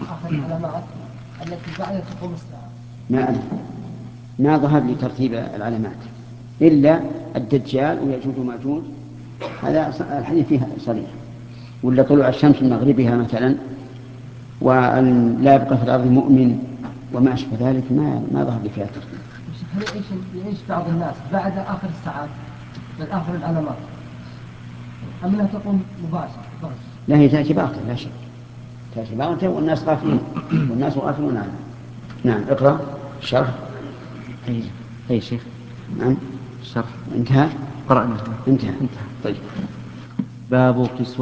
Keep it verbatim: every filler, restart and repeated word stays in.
آخر العلامات التي بعد تقوم الساعة. ما أدري، ما ظهر لي ترتيب العلامات إلا الدجال ويأجوج وماجوج، هذا الحديث فيها صريح، ولا طلوع الشمس من مغربها مثلا، وأن لا يبقى في الأرض مؤمن وما أشبه ذلك، ما ما ظهر لي فيها ترتيب. هل يعيش يعيش بعض الناس بعد آخر الساعات بل آخر العلامات أم لا تقوم مباشرة؟ لا، هي تأتي باغتة لا شك، تأتي باغتة والناس غافلين والناس غافلون عنها. نعم، اقرأ الشرح. أي أي شيخ. نعم، الشرح انتهى. قرأنا. انتهى. انتهى. طيب. باب كسوة